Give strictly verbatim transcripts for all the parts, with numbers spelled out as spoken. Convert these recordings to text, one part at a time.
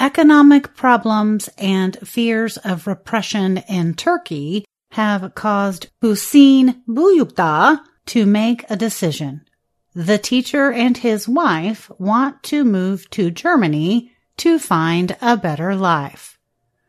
Economic problems and fears of repression in Turkey have caused Hüseyin Büyükdağ to make a decision. The teacher and his wife want to move to Germany to find a better life.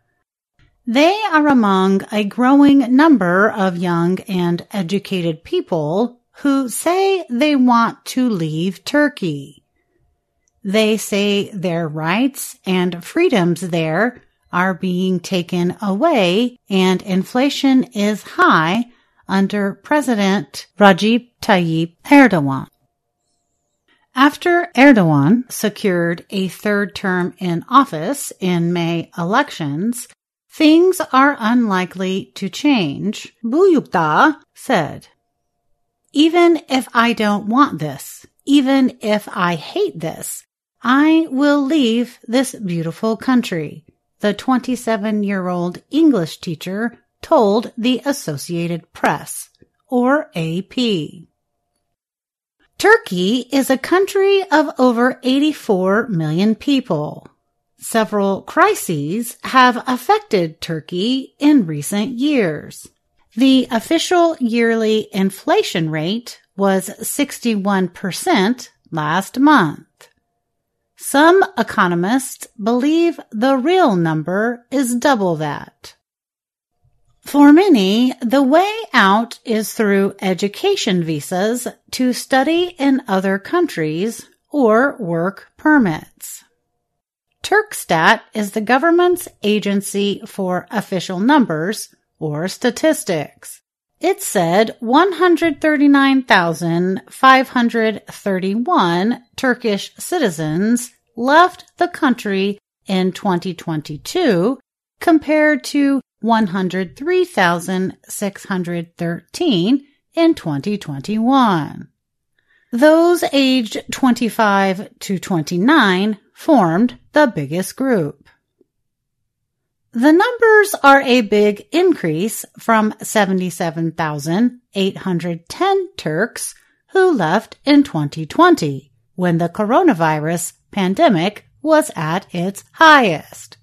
They are among a growing number of young and educated people who say they want to leave Turkey. They say their rights and freedoms there are being taken away and inflation is high under President Recep Tayyip Erdogan. After Erdogan secured a third term in office in May elections, things are unlikely to change, Büyükdağ said. Even if I don't want this, even if I hate this, I will leave this beautiful country, the twenty-seven-year-old English teacher told the Associated Press, or A P. Turkey is a country of over eighty-four million people. Several crises have affected Turkey in recent years. The official yearly inflation rate was sixty-one percent last month. Some economists believe the real number is double that. For many, the way out is through education visas to study in other countries or work permits. Turkstat is the government's agency for official numbers or statistics. It said one hundred thirty-nine thousand five hundred thirty-one Turkish citizens left the country in twenty twenty-two compared to one hundred three thousand six hundred thirteen in twenty twenty-one. Those aged twenty-five to twenty-nine formed the biggest group. The numbers are a big increase from seventy-seven thousand eight hundred ten Turks who left in twenty twenty, when the coronavirus pandemic was at its highest.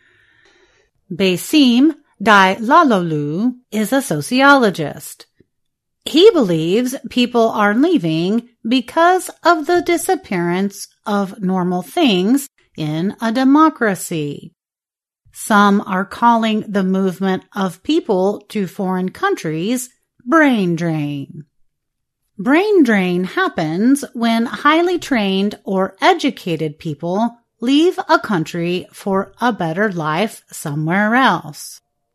Besim Daylalolu is a sociologist. He believes people are leaving because of the disappearance of normal things in a democracy. Some are calling the movement of people to foreign countries brain drain. Brain drain happens when highly trained or educated people leave a country for a better life somewhere else.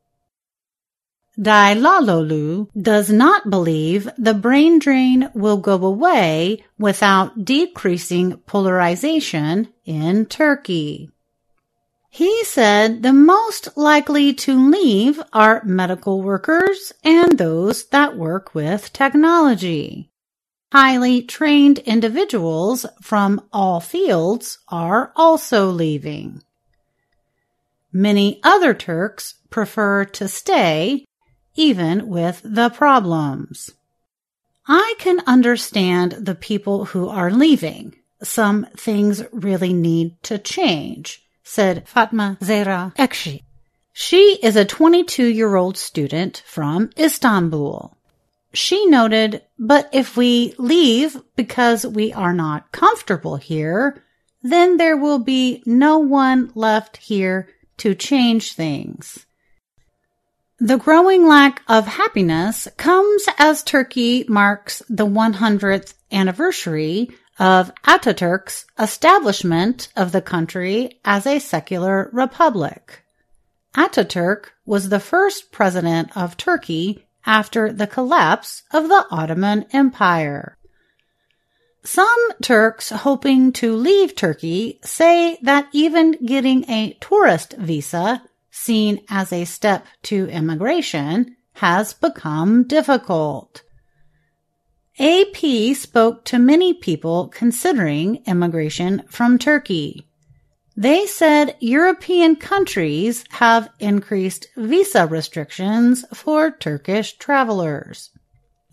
Daylalolu does not believe the brain drain will go away without decreasing polarization in Turkey. He said the most likely to leave are medical workers and those that work with technology. Highly trained individuals from all fields are also leaving. Many other Turks prefer to stay, even with the problems. I can understand the people who are leaving. Some things really need to change, said Fatma Zehra Ekşi. She is a twenty-two-year-old student from Istanbul. She noted, but if we leave because we are not comfortable here, then there will be no one left here to change things. The growing lack of happiness comes as Turkey marks the one hundredth anniversary of Ataturk's establishment of the country as a secular republic. Ataturk was the first president of Turkey after the collapse of the Ottoman Empire. Some Turks hoping to leave Turkey say that even getting a tourist visa, seen as a step to immigration, has become difficult. A P spoke to many people considering immigration from Turkey. They said European countries have increased visa restrictions for Turkish travelers.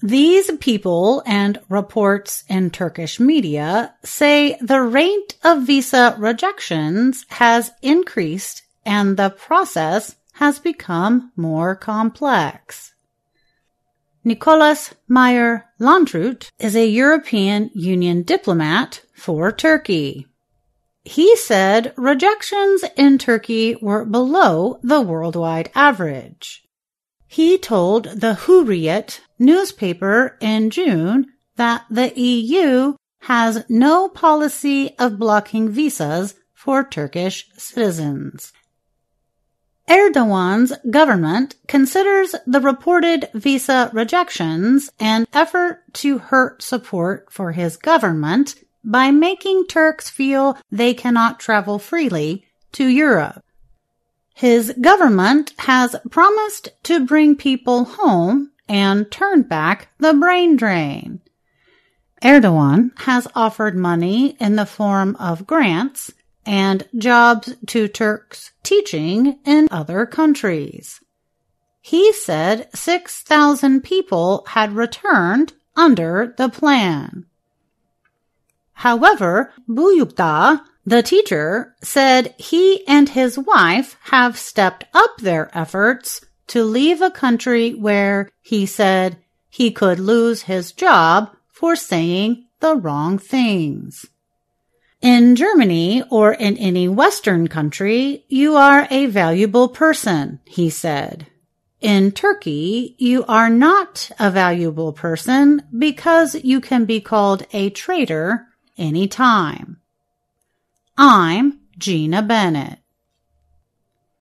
These people and reports in Turkish media say the rate of visa rejections has increased and the process has become more complex. Nicholas Meyer-Landrut is a European Union diplomat for Turkey. He said rejections in Turkey were below the worldwide average. He told the Hurriyet newspaper in June that the E U has no policy of blocking visas for Turkish citizens. Erdogan's government considers the reported visa rejections an effort to hurt support for his government by making Turks feel they cannot travel freely to Europe. His government has promised to bring people home and turn back the brain drain. Erdogan has offered money in the form of grants and jobs to Turks teaching in other countries. He said six thousand people had returned under the plan. However, Buyukda, the teacher, said he and his wife have stepped up their efforts to leave a country where, he said, he could lose his job for saying the wrong things. In Germany or in any Western country, you are a valuable person, he said. In Turkey, you are not a valuable person because you can be called a traitor anytime. I'm Gina Bennett.